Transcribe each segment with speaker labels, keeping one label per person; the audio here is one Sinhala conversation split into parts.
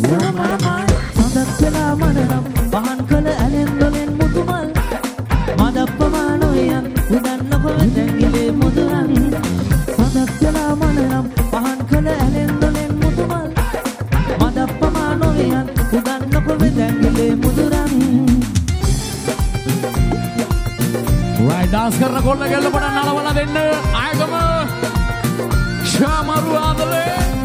Speaker 1: සමාමයි සඳක් වෙලා මනනම් පහන් කළ ඇලෙන් දොලෙන් මුතුමල් මදප්පමානොයන් උදන්නකො වැටැගිලේ මුදුරන් සඳක් වෙලා මනනම් පහන් කළ ඇලෙන් දොලෙන් මුතුමල් මදප්පමානොයන් උදන්නකො වැටැගිලේ මුදුරන්
Speaker 2: right dance කරන කොල්ල ගැල්ල පොඩක් නලවලා දෙන්න ආයකම ශාමරු ආදලේ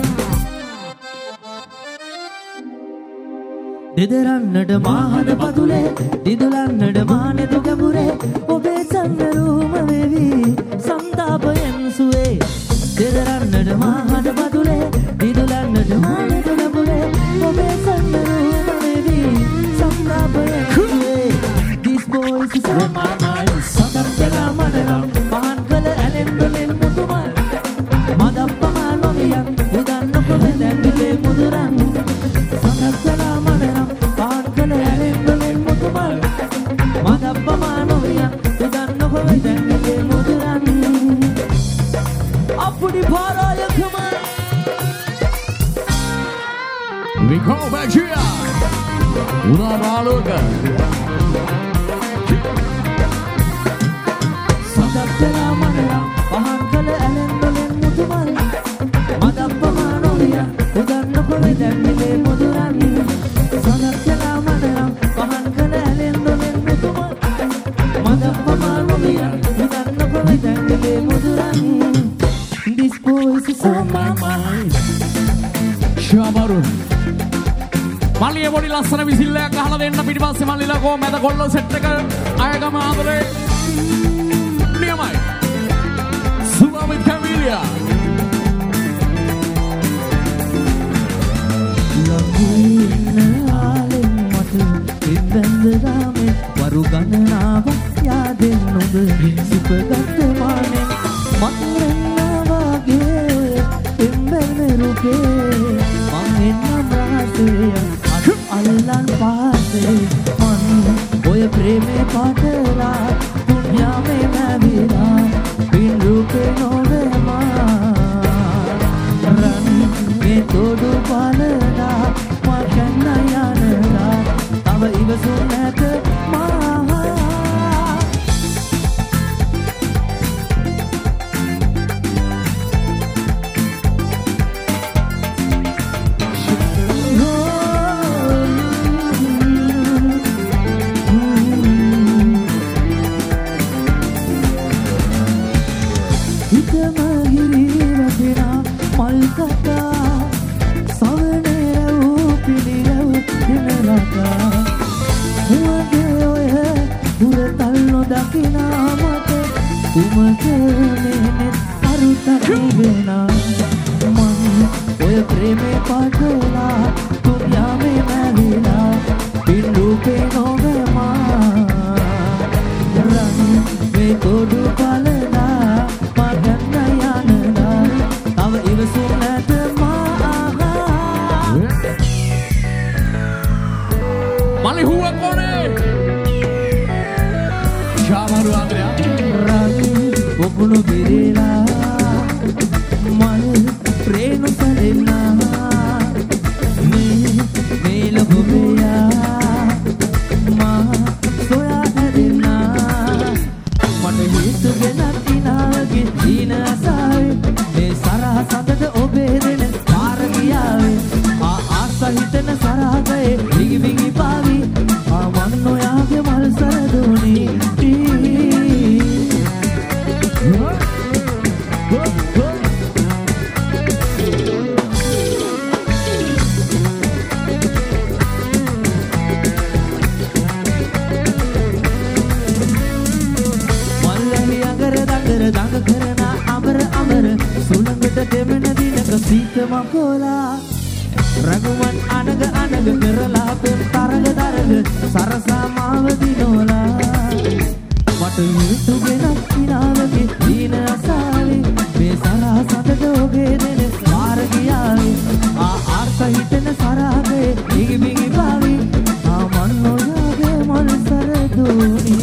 Speaker 1: දෙදරන්නට මාහද පතුලේ දිදුලන්නට මානෙතු ගැඹුරේ ඔබේ සන්නරූම වේවි සන්තාපයෙන් සුවේ දෙදරන්නට මාහද පතුලේ දිදුලන්නට මානෙතු ගැඹුරේ ඔබේ සන්නරූම වේවි සන්තාපයෙන් සුවේ This boy is so my mind සඳක් වෙලා මනනම් පහන් කළ ඇලෙන් දොලෙන් මුතුමල් මදප්පමා නොවියන් උදන්නකො වැදැන්ගිලේ මුදුරන් සඳක් වෙලා මනනම් පහන් කළ ඇලෙන් දොලෙන් මුතුමල් මදප්පමා නොවියන් උදන්නකො වැදැන්ගිලේ මුදුරන් අපුඩි පාරාය come on
Speaker 2: we go back here උනා රාලෝක
Speaker 1: සඳක් වෙලා මනනම් පහන් කළ ඇලෙන් දොලෙන් මුතුමල් මදප්පමා නොවියන් උදන්නකො වැදැන්ගිලේ මුදුරන් සඳක් වෙලා මනනම් පහන් කළ ඇලෙන් දොලෙන් මුතුමල් මදප්පමා නොවියන් උදන්නකො වැදැන්ගිලේ මුදුරන් This boy is so my mind
Speaker 2: ශාමරු මල්ලිය පොඩි ලස්සන විසිල්ලයක් අහලා දෙන්න පිටිපස්සේ මල්ලිලා කො මැද කොල්ලෝ සෙට් එක ආයකම ආදරේ නියමයි සුබමිත් කැමිලියා
Speaker 1: ලඟින්න ආලෙන් මට ඉබ්බැන්දරාමේ වරු ගණනාවක් යාදෙන් ඔබ සිපගත් මානෙන් මතුරෙන්නාවාගේ එම්බැන්න රුකේ මං එන්නම් රහසේ අල්ලන් පාසේ මන් ඔය ප්‍රේමේ පාටලා දුන්යාමේ මැවිලා පින් රුකේ නොවේමා රන් මේ තොඩු පාලලා මකන්න යනලා තව ඉවසුන් නැත මා ඔය ප්‍රේමේ පාටලා දුන්යාමේ මැවිලා පින් රූපේ නොවේමා රන් මේ තොඩු බලලා මගන්න යනලා තව ඉවසුන් නැත මා
Speaker 2: මල්ලි හුව කොනේ ශාමරු ආදරේ
Speaker 1: රන් ඔබුණු බිරේලා මල් ප්‍රේම සැලෙලා මේ ලොබෙයා මා සොයා හැදෙනා මට හිතුගෙනත් ඉනාගේ දීන අසාවේ මේ සරහ සඳද ඔබේ දෙන පාර ගියාවේ ආස හිතන සරහකේ විගි විගි පාවි මන් ඔයාගේ මල් සරදුනේ දඟ කරන අමර අමර සුළඟට දෙමන දිනක සීත මකෝලා රගුවන් අනග අනග කරලා පෙම් තරග දරග සරසා මාව දිනෝලා මට යුතුගෙනක් කිනාවගේ දීන අසාවේ මේ සරහ සඳද ඔබේ දෙන පාර ගියාවේ ආර්ථ හිතන සරහගේ ඉගි බිගි පාවි මන් ඔයාගේ මල් සරදෝනි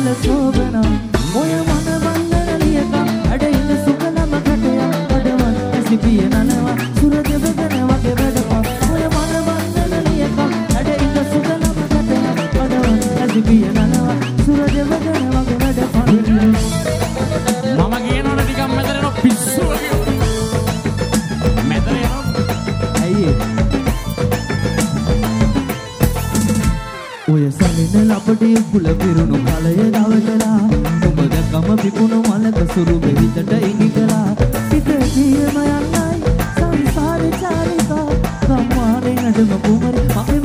Speaker 1: මල සෝබන ඔය මන වන්දන ලියක අඩ ඉන්න සුකලම කටය අඩවන් ඇසිපිය නනවා සුර දෙවගන වගේ වැඩපා ඔය මන වන්දන ලියක අඩ ඉන්න සුකලම කටය අඩවන් ඇසිපිය නනවා සුර දෙවගන වගේ වැඩපා
Speaker 2: මම කියනවනේ ටිකක් මෙතන එන පිස්සු වගේ මෙතන එනවා
Speaker 1: ඇයි ඔය සලින ලපටි කුල පිරුණු කලය දවටලා උඹ දැකම පිපුණු මලක සුරු වෙහිතට ඉනිකලා පිට ජීවම යන්නයි සංසාරේ චාරිකා ගම්මානේ නඩම කුමරි මගේ